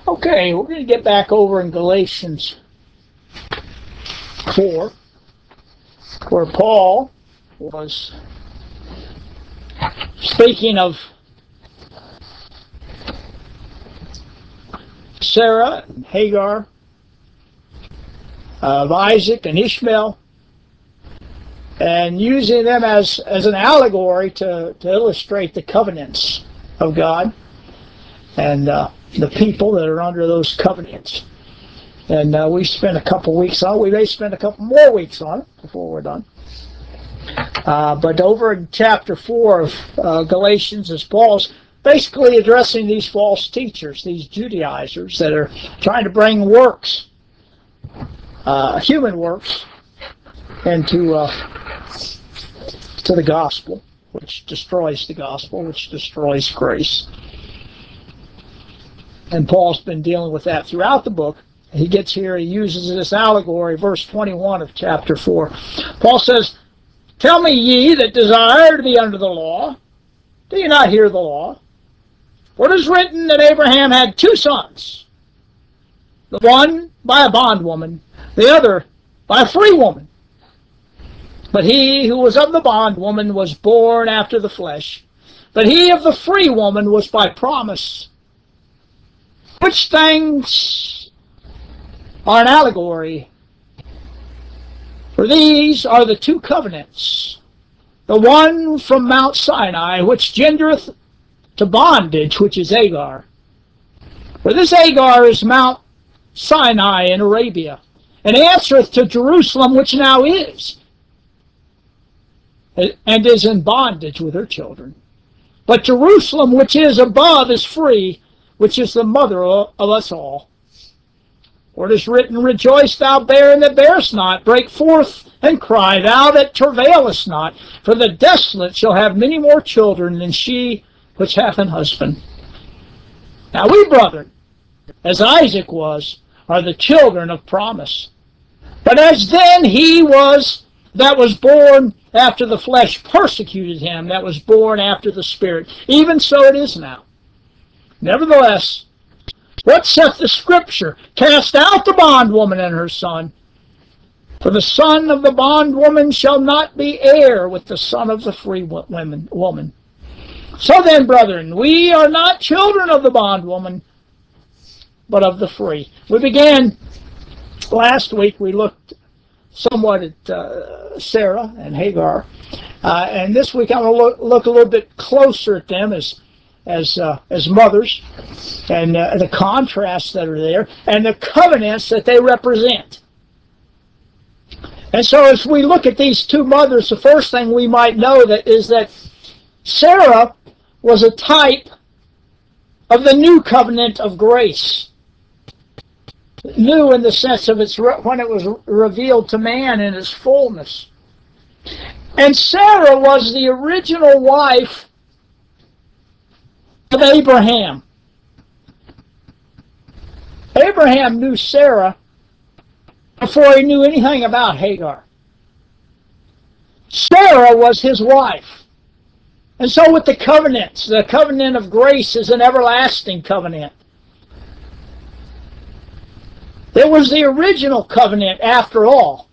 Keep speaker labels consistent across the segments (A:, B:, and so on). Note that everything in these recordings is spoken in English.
A: Okay, we're going to get back over in Galatians 4, where Paul was speaking of Sarah and Hagar, of Isaac and Ishmael, and using them as an allegory to illustrate the covenants of God and the people that are under those covenants. And we spent a couple weeks on it. We may spend a couple more weeks on it before we're done. But over in chapter 4 of Galatians, as Paul's basically addressing these false teachers, these Judaizers that are trying to bring works, human works, into to the gospel, which destroys the gospel, which destroys grace. And Paul's been dealing with that throughout the book. He gets here, he uses this allegory, verse 21 of chapter 4. Paul says, "Tell me, ye that desire to be under the law, do you not hear the law? For it is written that Abraham had two sons, the one by a bondwoman, the other by a free woman. But he who was of the bondwoman was born after the flesh, but he of the free woman was by promise. Which things are an allegory? For these are the two covenants, the one from Mount Sinai, which gendereth to bondage, which is Hagar. For this Hagar is Mount Sinai in Arabia, and answereth to Jerusalem, which now is, and is in bondage with her children. But Jerusalem, which is above, is free, which is the mother of us all. For it is written, Rejoice, thou barren that bearest not, break forth and cry, thou that travailest not, for the desolate shall have many more children than she which hath an husband. Now we, brethren, as Isaac was, are the children of promise. But as then he was that was born after the flesh persecuted him that was born after the Spirit, even so it is now. Nevertheless, what saith the Scripture? Cast out the bondwoman and her son, for the son of the bondwoman shall not be heir with the son of the free woman. So then, brethren, we are not children of the bondwoman, but of the free." We began last week, we looked somewhat at Sarah and Hagar, and this week I'm going to look a little bit closer at them as mothers, and the contrasts that are there, and the covenants that they represent. And so as we look at these two mothers, the first thing we might know is that Sarah was a type of the new covenant of grace. New in the sense of when it was revealed to man in its fullness. And Sarah was the original wife of Abraham. Abraham knew Sarah before he knew anything about Hagar. Sarah was his wife. And so with the covenants, the covenant of grace is an everlasting covenant. It was the original covenant after all,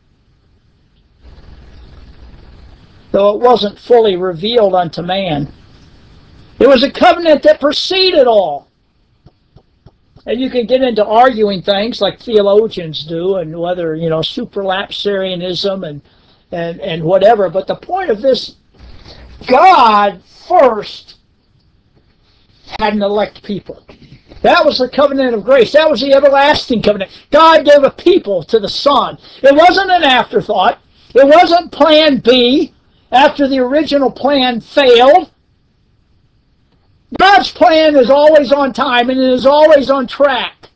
A: though it wasn't fully revealed unto man. It was a covenant that preceded all. And you can get into arguing things like theologians do, and whether, supralapsarianism and whatever. But the point of this, God first had an elect people. That was the covenant of grace. That was the everlasting covenant. God gave a people to the Son. It wasn't an afterthought. It wasn't plan B after the original plan failed. God's plan is always on time and it is always on track.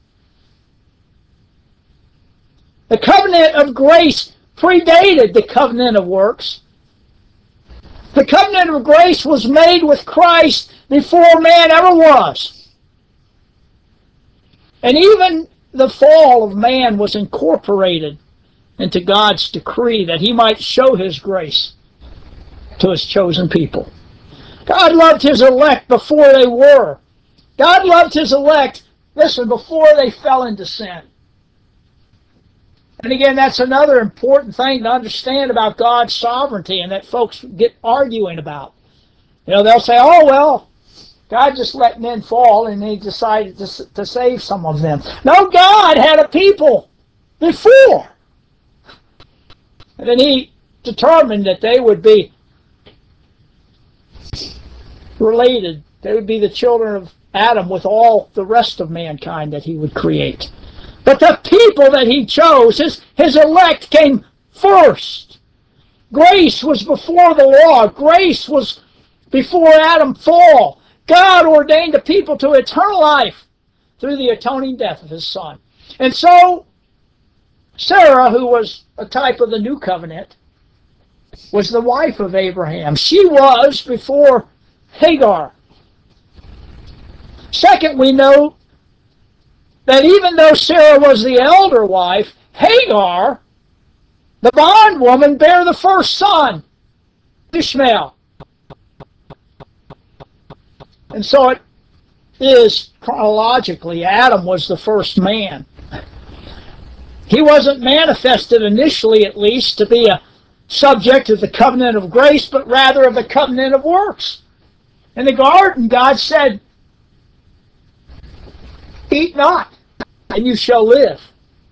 A: The covenant of grace predated the covenant of works. The covenant of grace was made with Christ before man ever was. And even the fall of man was incorporated into God's decree that he might show his grace to his chosen people. God loved his elect before they were. God loved his elect Listen, before they fell into sin. And again, that's another important thing to understand about God's sovereignty and that folks get arguing about. You know, they'll say, oh, well, God just let men fall and he decided to save some of them. No, God had a people before. And then he determined that they would be related. They would be the children of Adam with all the rest of mankind that he would create. But the people that he chose, his elect, came first. Grace was before the law. Grace was before Adam's fall. God ordained the people to eternal life through the atoning death of his Son. And so, Sarah, who was a type of the new covenant, was the wife of Abraham. She was before Hagar. Second, we know that even though Sarah was the elder wife, Hagar, the bondwoman, bare the first son, Ishmael. And so it is chronologically, Adam was the first man. He wasn't manifested initially, at least, to be a subject of the covenant of grace, but rather of the covenant of works. In the garden, God said, eat not, and you shall live.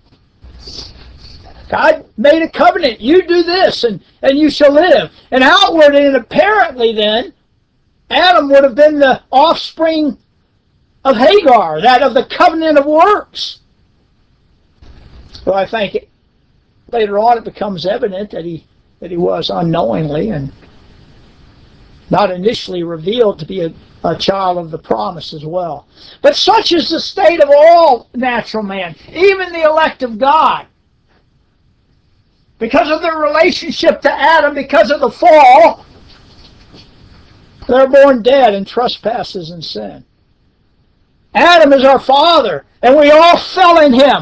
A: God made a covenant. You do this, and you shall live. And outwardly and apparently then, Adam would have been the offspring of Hagar, that of the covenant of works. Well, I think later on it becomes evident that he was unknowingly and not initially revealed to be a child of the promise as well. But such is the state of all natural man, even the elect of God. Because of their relationship to Adam, because of the fall, they're born dead in trespasses and sin. Adam is our father, and we all fell in him.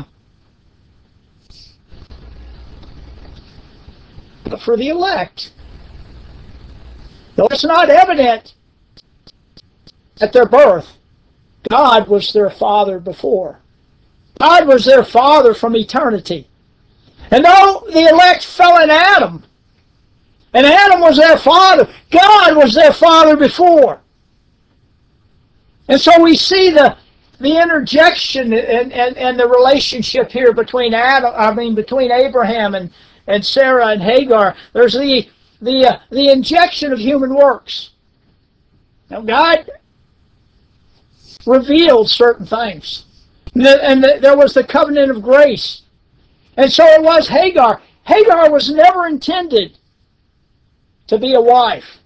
A: But for the elect, though it's not evident at their birth, God was their father before. God was their father from eternity. And though the elect fell in Adam, and Adam was their father, God was their father before. And so we see the interjection and the relationship here between between Abraham and Sarah and Hagar. There's the injection of human works. Now God revealed certain things. And there was the covenant of grace. And so it was Hagar. Hagar was never intended to be a wife.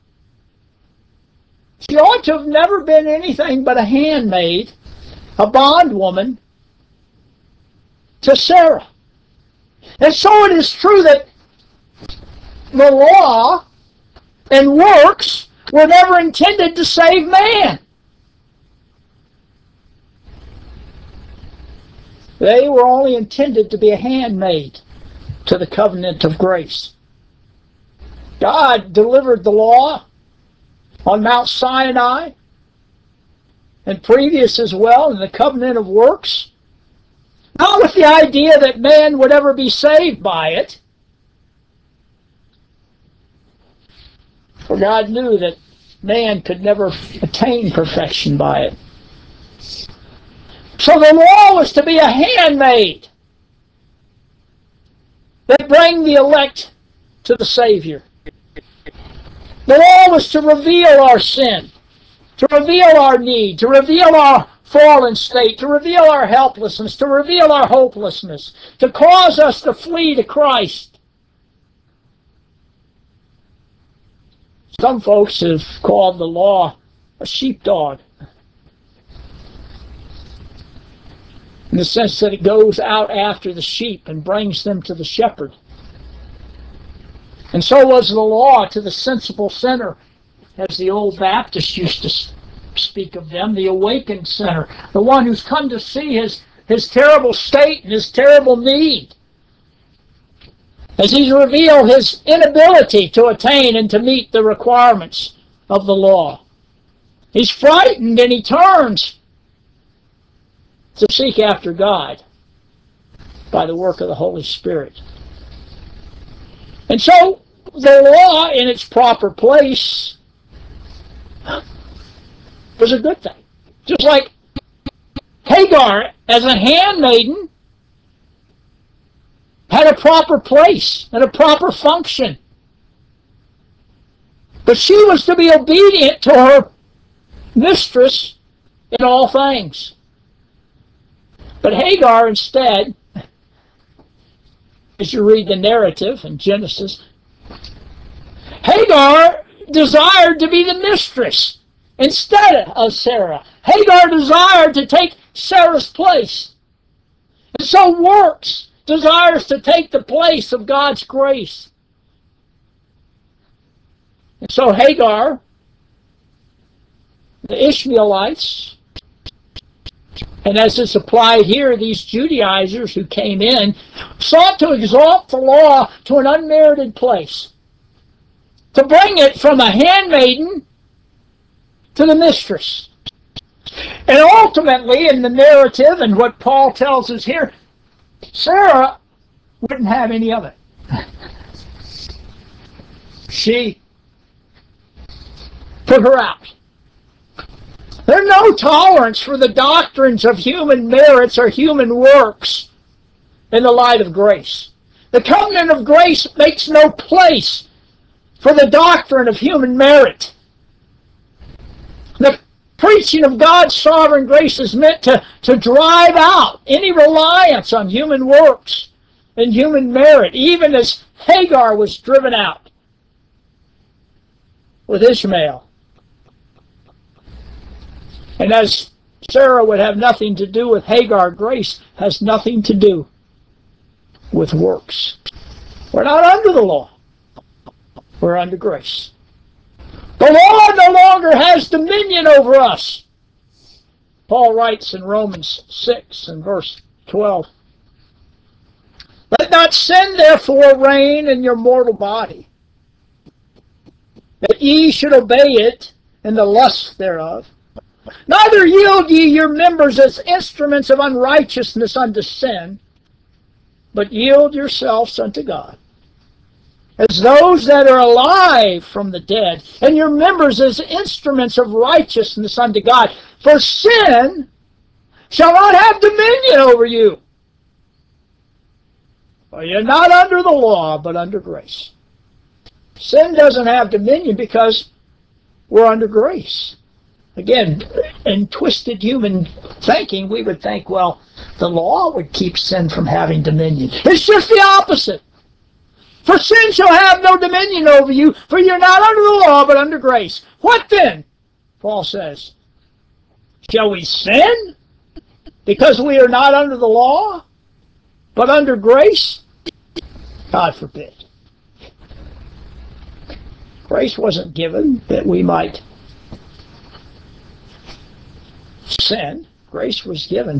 A: She ought to have never been anything but a handmaid, a bondwoman to Sarah. And so it is true that the law and works were never intended to save man. They were only intended to be a handmaid to the covenant of grace. God delivered the law on Mount Sinai and previous as well in the covenant of works, not with the idea that man would ever be saved by it, for God knew that man could never attain perfection by it. So the law was to be a handmaid that bring the elect to the Savior. The law was to reveal our sin, to reveal our need, to reveal our fallen state, to reveal our helplessness, to reveal our hopelessness, to cause us to flee to Christ. Some folks have called the law a sheepdog, in the sense that it goes out after the sheep and brings them to the shepherd. And so was the law to the sensible sinner, as the old Baptists used to speak of them, the awakened sinner, the one who's come to see his terrible state and his terrible need, as he's revealed his inability to attain and to meet the requirements of the law. He's frightened and he turns to seek after God by the work of the Holy Spirit. And so the law in its proper place was a good thing. Just like Hagar, as a handmaiden, had a proper place and a proper function. But she was to be obedient to her mistress in all things. But Hagar instead, as you read the narrative in Genesis, Hagar desired to be the mistress instead of Sarah. Hagar desired to take Sarah's place. And so works desires to take the place of God's grace. And so Hagar, the Ishmaelites, and as it's applied here, these Judaizers who came in, sought to exalt the law to an unmerited place, to bring it from a handmaiden to the mistress. And ultimately, in the narrative and what Paul tells us here, Sarah wouldn't have any of it. She put her out. There's no tolerance for the doctrines of human merits or human works in the light of grace. The covenant of grace makes no place for the doctrine of human merit. The preaching of God's sovereign grace is meant to drive out any reliance on human works and human merit, even as Hagar was driven out with Ishmael. And as Sarah would have nothing to do with Hagar, grace has nothing to do with works. We're not under the law. We're under grace. The law no longer has dominion over us. Paul writes in Romans 6 and verse 12, "Let not sin therefore reign in your mortal body, that ye should obey it in the lusts thereof. Neither yield ye your members as instruments of unrighteousness unto sin, but yield yourselves unto God, as those that are alive from the dead, and your members as instruments of righteousness unto God. For sin shall not have dominion over you. For you're not under the law, but under grace." Sin doesn't have dominion because we're under grace. Again, in twisted human thinking, we would think, well, the law would keep sin from having dominion. It's just the opposite. For sin shall have no dominion over you, for you're not under the law, but under grace. What then? Paul says, shall we sin because we are not under the law, but under grace? God forbid. Grace wasn't given that we might sin. Grace was given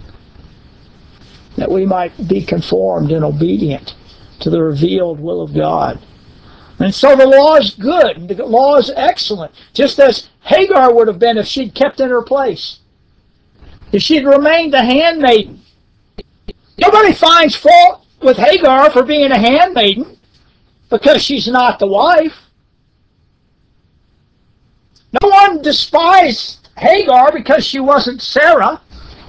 A: that we might be conformed and obedient to the revealed will of God. And so the law is good. The law is excellent, just as Hagar would have been if she'd kept in her place, if she'd remained a handmaiden. Nobody finds fault with Hagar for being a handmaiden because she's not the wife. No one despised Hagar because she wasn't Sarah.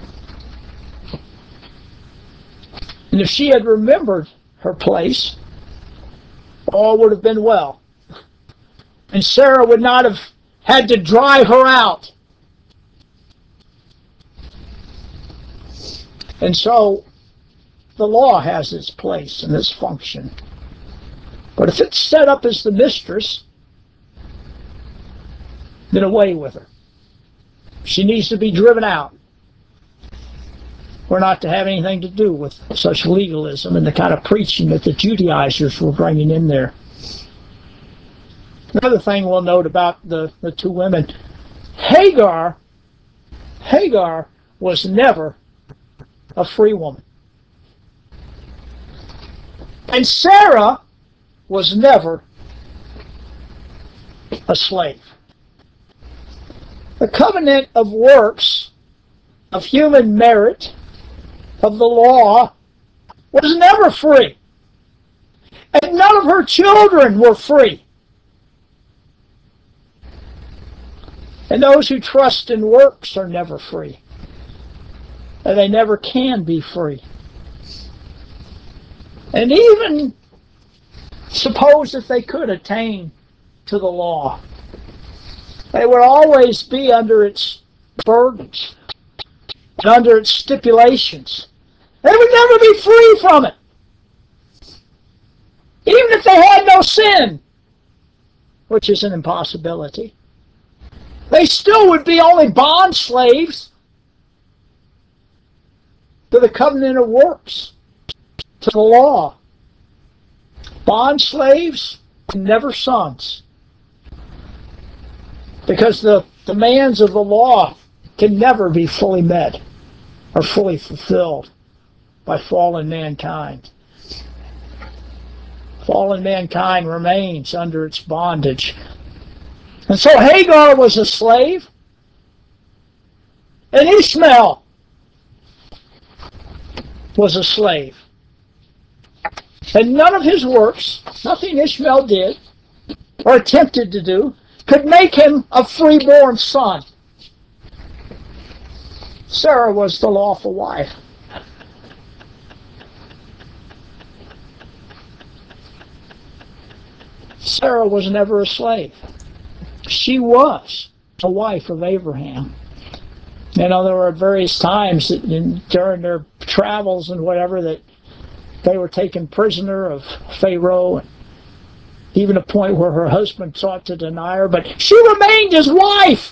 A: And if she had remembered her place, all would have been well. And Sarah would not have had to drive her out. And so the law has its place and its function. But if it's set up as the mistress, then away with her. She needs to be driven out. We're not to have anything to do with such legalism and the kind of preaching that the Judaizers were bringing in there. Another thing we'll note about the two women, Hagar was never a free woman. And Sarah was never a slave. The covenant of works of human merit, of the law, was never free. And none of her children were free. And those who trust in works are never free. And they never can be free. And even suppose that they could attain to the law, they would always be under its burdens and under its stipulations. They would never be free from it. Even if they had no sin, which is an impossibility, they still would be only bond slaves to the covenant of works, to the law. Bond slaves, never sons. Because the demands of the law can never be fully met or fully fulfilled by fallen mankind. Fallen mankind remains under its bondage. And so Hagar was a slave, and Ishmael was a slave. And none of his works, nothing Ishmael did or attempted to do, could make him a freeborn son. Sarah was the lawful wife. Sarah was never a slave. She was a wife of Abraham. You know, there were various times during their travels and whatever that they were taken prisoner of Pharaoh, and even a point where her husband sought to deny her, but she remained his wife.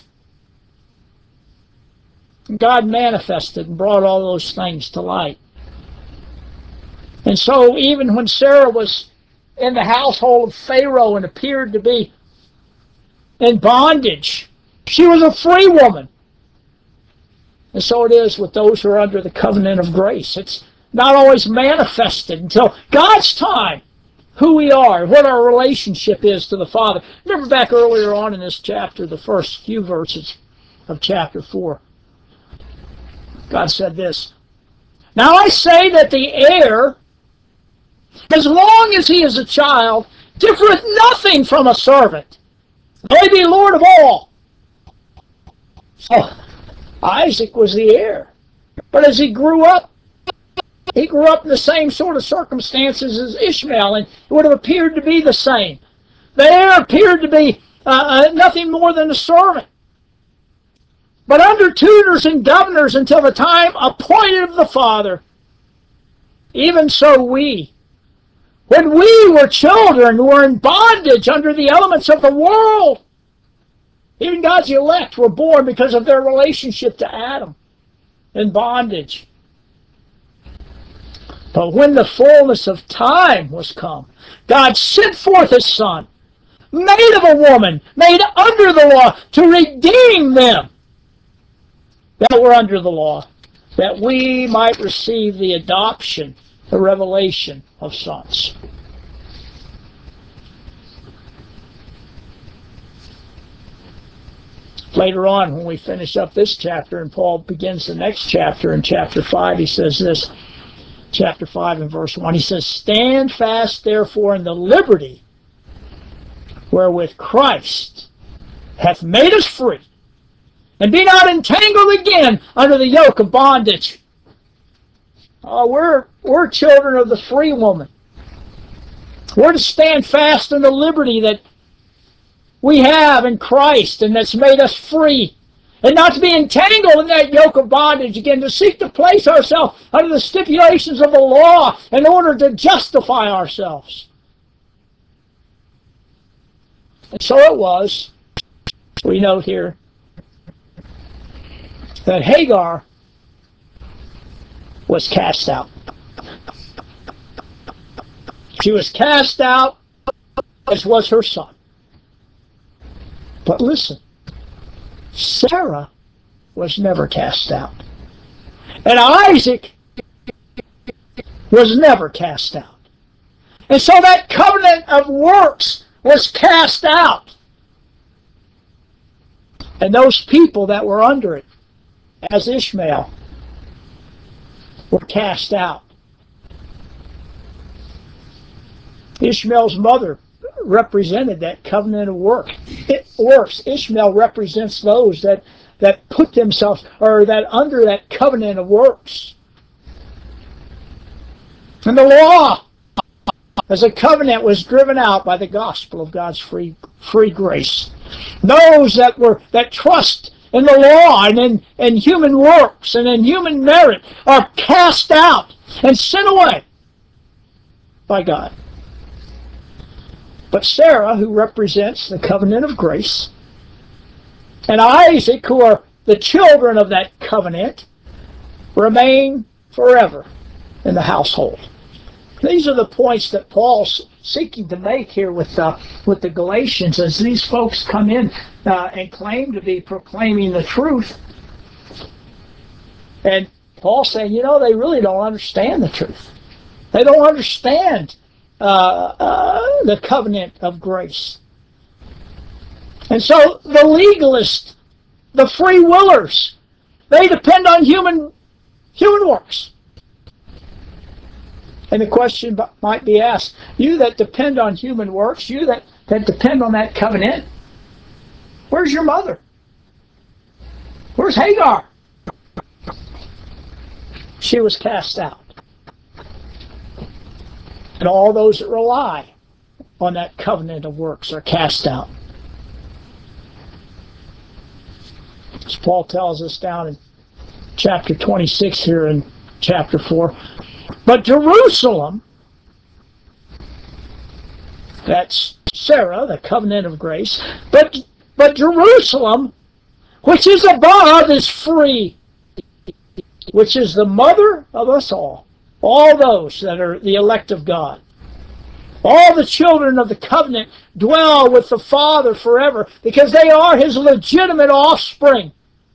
A: And God manifested and brought all those things to light. And so even when Sarah was in the household of Pharaoh and appeared to be in bondage, she was a free woman. And so it is with those who are under the covenant of grace. It's not always manifested until God's time, who we are, what our relationship is to the Father. Remember back earlier on in this chapter, the first few verses of chapter 4. God said this, "Now I say that the heir, as long as he is a child, differeth nothing from a servant, though he be Lord of all." So Isaac was the heir. But as he grew up in the same sort of circumstances as Ishmael, and it would have appeared to be the same. The heir appeared to be nothing more than a servant, but under tutors and governors until the time appointed of the Father. Even so we, when we were children, were in bondage under the elements of the world. Even God's elect were born because of their relationship to Adam, in bondage. But when the fullness of time was come, God sent forth His Son, made of a woman, made under the law, to redeem them that were under the law, that we might receive the adoption, the revelation of sons. Later on, when we finish up this chapter and Paul begins the next chapter, in chapter 5, he says this, chapter 5 and verse 1, he says, "Stand fast, therefore, in the liberty wherewith Christ hath made us free, and be not entangled again under the yoke of bondage." We're children of the free woman. We're to stand fast in the liberty that we have in Christ and that's made us free. And not to be entangled in that yoke of bondage again, to seek to place ourselves under the stipulations of the law in order to justify ourselves. And so it was, we note here, that Hagar was cast out. She was cast out, as was her son. But listen, Sarah was never cast out. And Isaac was never cast out. And so that covenant of works was cast out. And those people that were under it as Ishmael were cast out. Ishmael's mother represented that covenant of works. Ishmael represents those that put themselves, or that under that covenant of works. And the law as a covenant was driven out by the gospel of God's free grace. Those that trust in the law and in human works and in human merit are cast out and sent away by God. But Sarah, who represents the covenant of grace, and Isaac, who are the children of that covenant, remain forever in the household. These are the points that Paul's seeking to make here with the Galatians, as these folks come in and claim to be proclaiming the truth. And Paul's saying, they really don't understand the truth. They don't understand the covenant of grace. And so the legalists, the free willers, they depend on human works. And the question might be asked, you that depend on human works, you that depend on that covenant, where's your mother? Where's Hagar? She was cast out. And all those that rely on that covenant of works are cast out. As Paul tells us down in chapter 26 here in chapter 4, but Jerusalem, that's Sarah, the covenant of grace, but Jerusalem, which is above, is free, which is the mother of us all those that are the elect of God. All the children of the covenant dwell with the Father forever because they are his legitimate offspring.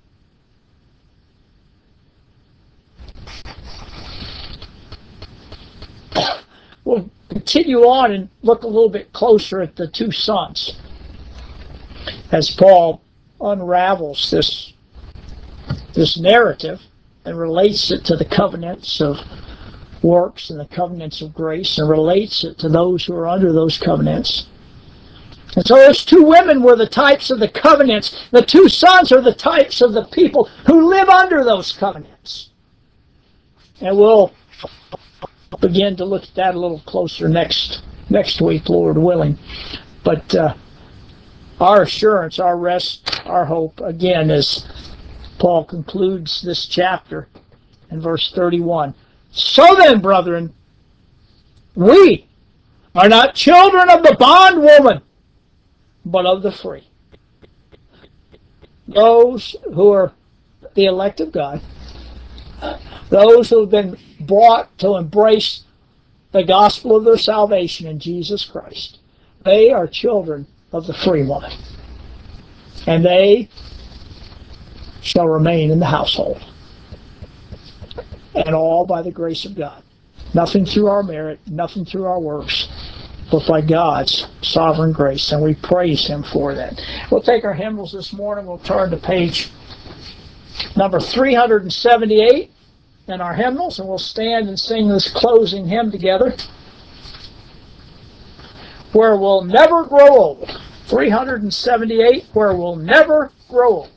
A: We'll continue on and look a little bit closer at the two sons as Paul unravels this narrative and relates it to the covenants of works and the covenants of grace, and relates it to those who are under those covenants. And so those two women were the types of the covenants. The two sons are the types of the people who live under those covenants. And we'll begin to look at that a little closer next week, Lord willing. But our assurance, our rest, our hope, again, as Paul concludes this chapter in verse 31. So then, brethren, we are not children of the bondwoman, but of the free. Those who are the elect of God, those who have been brought to embrace the gospel of their salvation in Jesus Christ, they are children of the free woman. And they shall remain in the household. And all by the grace of God. Nothing through our merit, nothing through our works, but by God's sovereign grace. And we praise him for that. We'll take our hymnals this morning. We'll turn to page number 378 in our hymnals, and we'll stand and sing this closing hymn together, Where We'll Never Grow Old. 378, Where We'll Never Grow Old.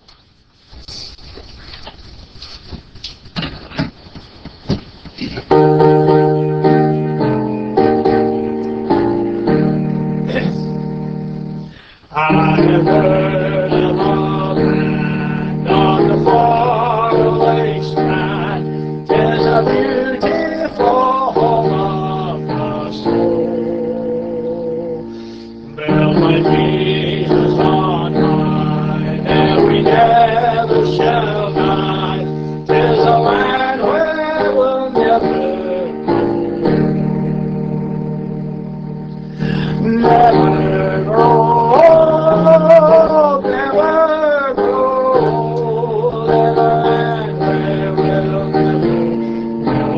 A: I have heard of a land on the faraway strand. 'Tis a beautiful home of the soul, built by Jesus on high. There we never shall die. 'Tis a land where we'll never grow. Never grow, never and where we'll never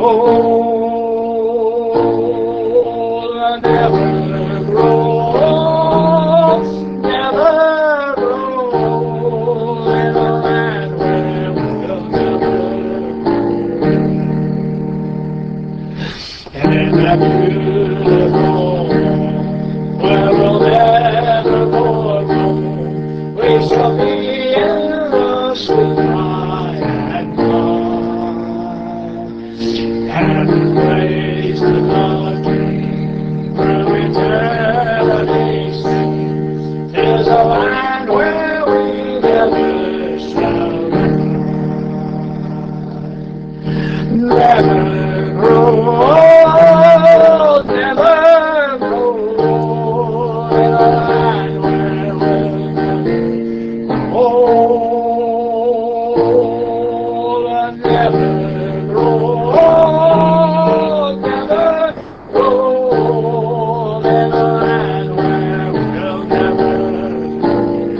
A: grow, never grow, never grow, never and where we'll never that beautiful where we'll never more roam. We shall be in the sweet by and by, and praise the King through eternity. There's a land where we never shall never grow old, never grow old, in a land where we'll never old, and never grow old, never grow old, in a land where we'll never.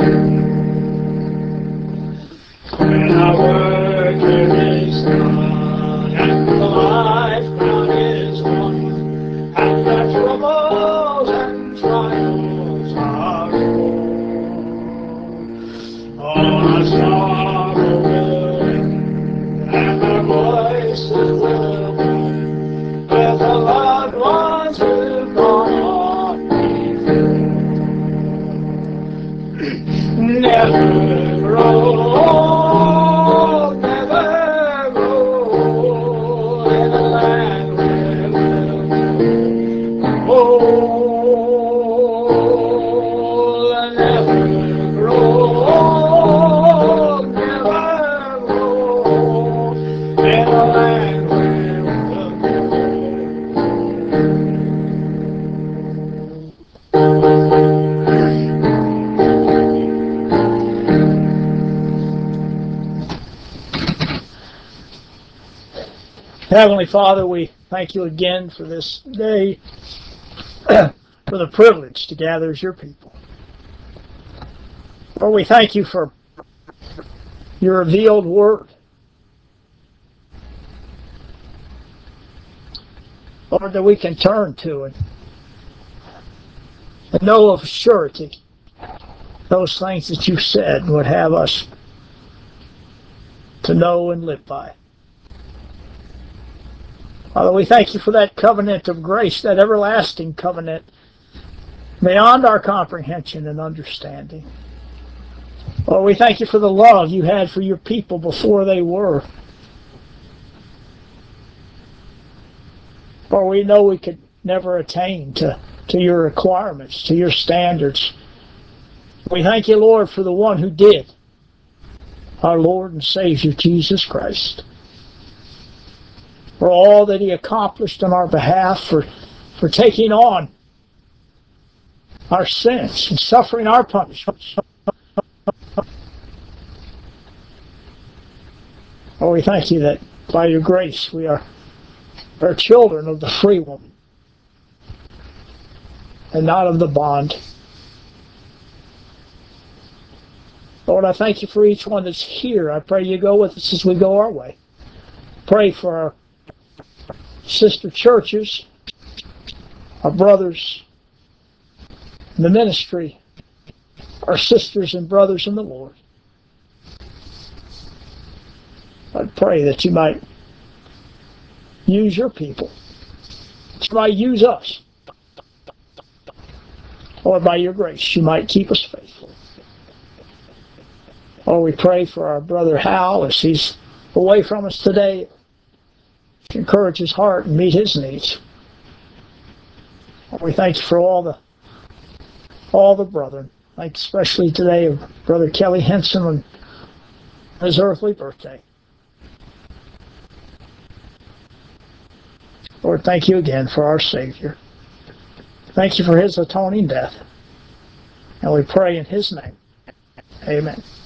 A: When our work here is done, and the life crown is won, and the troubles and trials are gone, all our sorrow will end, and our voices will blend with the loved ones who've gone on before. Never grow old, never grow old, in a land where we'll never old, and never grow old, never grow old, in a land where we'll Heavenly Father, we thank you again for this day, for the privilege to gather as your people. Lord, we thank you for your revealed word. Lord, that we can turn to it and know of surety those things that you said would have us to know and live by. Father, we thank you for that covenant of grace, that everlasting covenant beyond our comprehension and understanding. Lord, we thank you for the love you had for your people before they were. For we know we could never attain to your requirements, to your standards. We thank you, Lord, for the one who did, our Lord and Savior, Jesus Christ. For all that he accomplished on our behalf, for taking on our sins and suffering our punishments. Oh, we thank you that by your grace we are children of the free woman and not of the bond. Lord, I thank you for each one that's here. I pray you go with us as we go our way. Pray for our sister churches, our brothers in the ministry, our sisters and brothers in the Lord. I pray that you might use your people, that you might use us, or by your grace you might keep us faithful. Lord, we pray for our brother Hal as he's away from us today. Encourage his heart and meet his needs. Lord, we thank you for all the brethren. Thank you especially today of Brother Kelly Henson on his earthly birthday. Lord, thank you again for our Savior. Thank you for his atoning death. And we pray in his name. Amen.